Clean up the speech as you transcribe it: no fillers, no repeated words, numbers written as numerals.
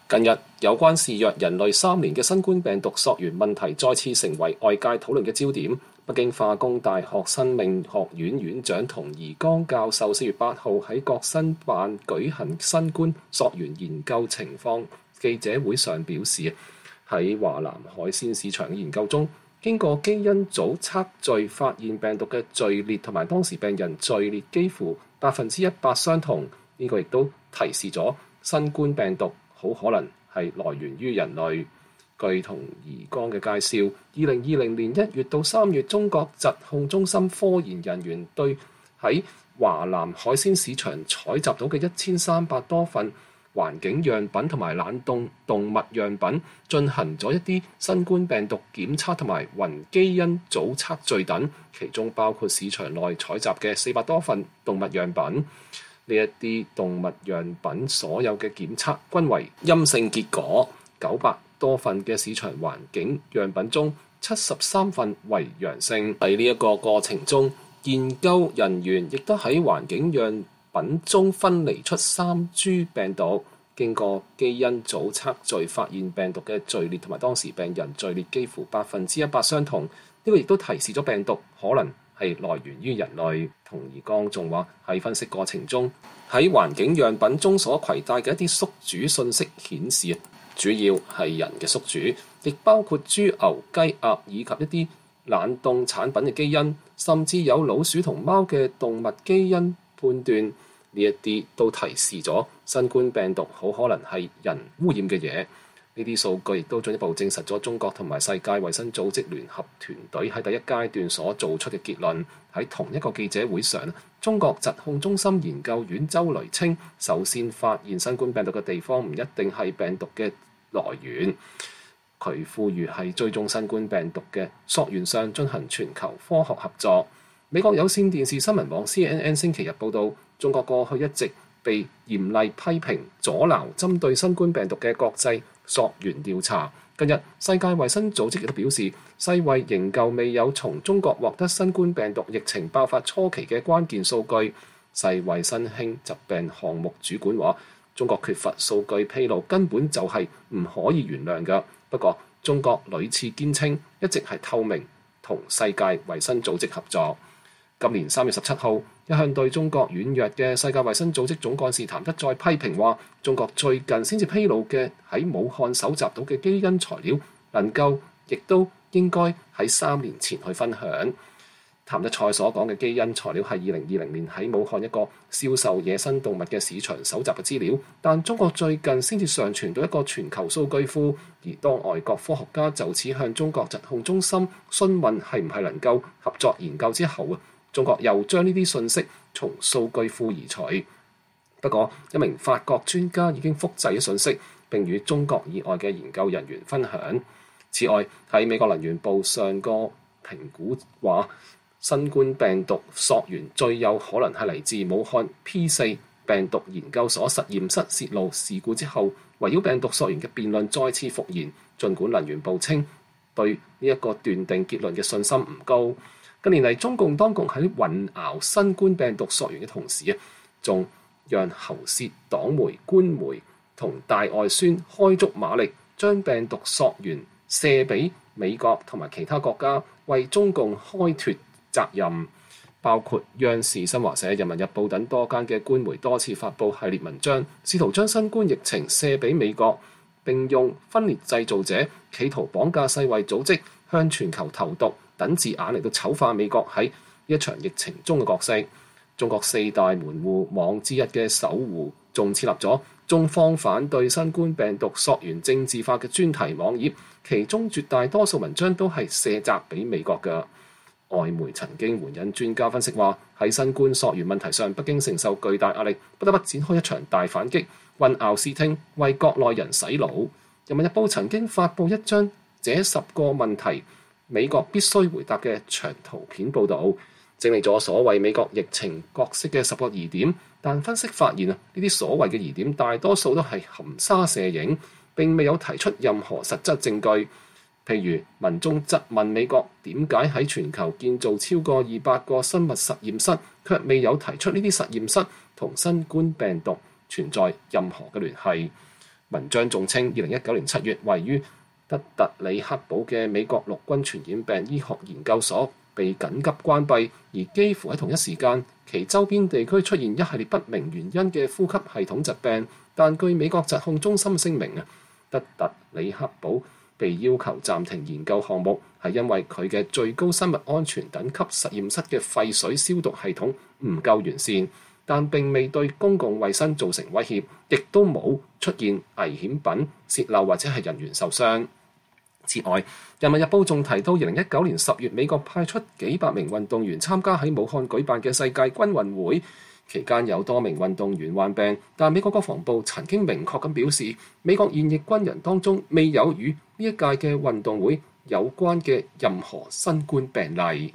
近日，有關肆虐人類3年嘅新冠病毒溯源問題再次成為外界討論嘅焦點。北京化工大學生命學院院長童宜剛教授4月8號喺國新辦舉行新冠溯源研究情況記者會上表示，喺華南海鮮市場嘅研究中，經過基因組測序發現病毒嘅序列同埋當時病人序列幾乎100%相同，呢個亦都提示咗新冠病毒好可能係來源於人類。據童宜剛嘅介紹，2020年1月到3月，中國疾控中心科研人員對喺華南海鮮市場採集到嘅1300多份環境樣品同埋冷凍動物樣品進行咗一啲新冠病毒檢測同埋雲基因組測序等，其中包括市場內採集嘅400多份動物樣品。呢一啲動物樣品所有嘅檢測均為陰性結果，900多份嘅市場環境樣品中73份為陽性。喺呢一個過程中，研究人員亦都喺環境樣品中分離出3株病毒，經過基因組測序發現病毒嘅序列同埋當時病人序列幾乎100%相同，呢個亦都提示咗病毒可能係來源於人類。童宜剛仲話喺分析過程中，喺環境樣品中所攜帶嘅一啲宿主信息顯示，主要係人嘅宿主，亦包括豬、牛、雞、鴨以及一啲冷凍產品嘅基因，甚至有老鼠同貓嘅動物基因判斷。呢一啲都提示咗新冠病毒好可能係人污染嘅嘢。呢啲數據亦都進一步證實咗中國同埋世界衛生組織聯合團隊喺第一階段所做出嘅結論。喺同一個記者會上，中國疾控中心研究員周雷稱，首先發現新冠病毒嘅地方唔一定係病毒嘅來源。佢呼籲喺追蹤新冠病毒嘅溯源上進行全球科學合作。美國有線電視新聞網 CNN 星期日報導，中國過去一直被嚴厲批評阻撓針對新冠病毒嘅國際溯源調查。近日，世界衛生組織亦都表示，世衛仍舊未有從中國獲得新冠病毒疫情爆發初期嘅關鍵數據。世衛新興疾病項目主管話，中國缺乏數據披露根本就係唔可以原諒㗎。不過，中國屢次堅稱一直係透明，同世界衛生組織合作。今年3月17號，一向對中國軟弱嘅世界衛生組織總幹事譚德塞批評話，中國最近先至披露嘅喺武漢搜集到嘅基因材料，能夠亦都應該喺3年前去分享。譚德塞所講嘅基因材料係2020年喺武漢一個銷售野生動物嘅市場搜集嘅資料，但中國最近先至上傳到一個全球數據庫，而當外國科學家就此向中國疾控中心詢問係唔係能夠合作研究之後，中國又將呢啲信息從數據庫移除。不過，一名法國專家已經複製咗信息，並與中國以外嘅研究人員分享。此外，喺美國能源部上個評估話，新冠病毒溯源最有可能係嚟自武漢 P4 病毒研究所實驗室泄露事故之後，圍繞病毒溯源嘅辯論再次復燃。儘管能源部稱對呢一個斷定結論嘅信心唔高。近年嚟，中共當局喺混淆新冠病毒溯源嘅同時，仲讓喉舌黨媒、官媒同大外宣開足馬力，將病毒溯源卸俾美國同埋其他國家，為中共開脫責任。包括央視、新華社、人民日報等多間嘅官媒多次發布系列文章，試圖將新冠疫情卸俾美國，並用分裂製造者企圖綁架世衛組織向全球投毒等字眼嚟到醜化美國喺一場疫情中嘅角色。中國4大門戶網之一嘅搜狐仲設立咗中方反對新冠病毒溯源政治化嘅專題網頁，其中絕大多數文章都係卸責俾美國嘅。外媒曾經援引專家分析話，喺新冠溯源問題上，北京承受巨大壓力，不得不展開一場大反擊，混淆視聽，為國內人洗腦。人民日報曾經發布一張這10個問題美國必須回答嘅長圖片報導，整理咗所謂美國疫情角色嘅10個疑點，但分析發現呢啲所謂嘅疑點大多數都係含沙射影，並未有提出任何實質證據。譬如文中質問美國點解喺全球建造超過200個生物實驗室，卻未有提出呢啲實驗室同新冠病毒存在任何嘅聯繫。 文章仲稱，2019年7月，位於德特里克堡嘅美國陸軍傳染病醫學研究所被緊急關閉，而幾乎喺同一時間，其周邊地區出現一系列不明原因嘅呼吸系統疾病。但據美國疾控中心聲明，德特里克堡被要求暫停研究項目，係因為佢嘅最高生物安全等級實驗室嘅廢水消毒系統唔夠完善，但並未對公共衛生造成威脅，亦都冇出現危險品洩漏或者係人員受傷。此外，《人民日報》仲提到，2019年10月，美國派出幾百名運動員參加喺武漢舉辦嘅世界軍運會，期間有多名運動員患病，但美國國防部曾經明確咁表示，美國現役軍人當中未有與呢一屆嘅運動會有關嘅任何新冠病例。